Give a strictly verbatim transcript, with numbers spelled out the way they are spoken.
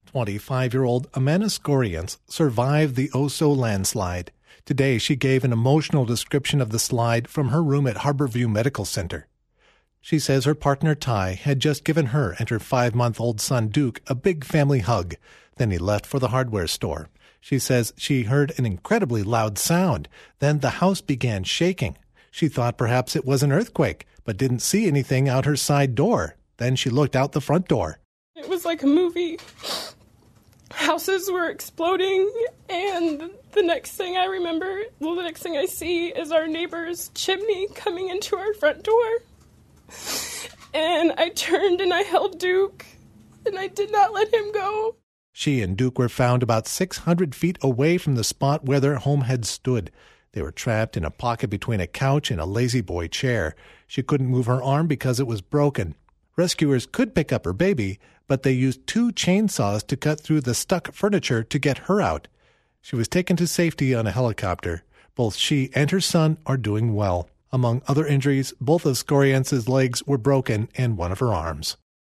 twenty-five-year-old Amanda Skorians survived the Oso landslide. Today, she gave an emotional description of the slide from her room at Harborview Medical Center. She says her partner Ty had just given her and her five-month-old son Duke a big family hug. Then he left for the hardware store. She says she heard an incredibly loud sound. Then the house began shaking. She thought perhaps it was an earthquake, but didn't see anything out her side door. Then she looked out the front door. It was like a movie. Houses were exploding, and the next thing I remember, well, the next thing I see is our neighbor's chimney coming into our front door. And I turned and I held Duke, and I did not let him go. She and Duke were found about six hundred feet away from the spot where their home had stood. They were trapped in a pocket between a couch and a lazy-boy chair. She couldn't move her arm because it was broken. Rescuers could pick up her baby, but they used two chainsaws to cut through the stuck furniture to get her out. She was taken to safety on a helicopter. Both she and her son are doing well. Among other injuries, both of Skorians' legs were broken and one of her arms.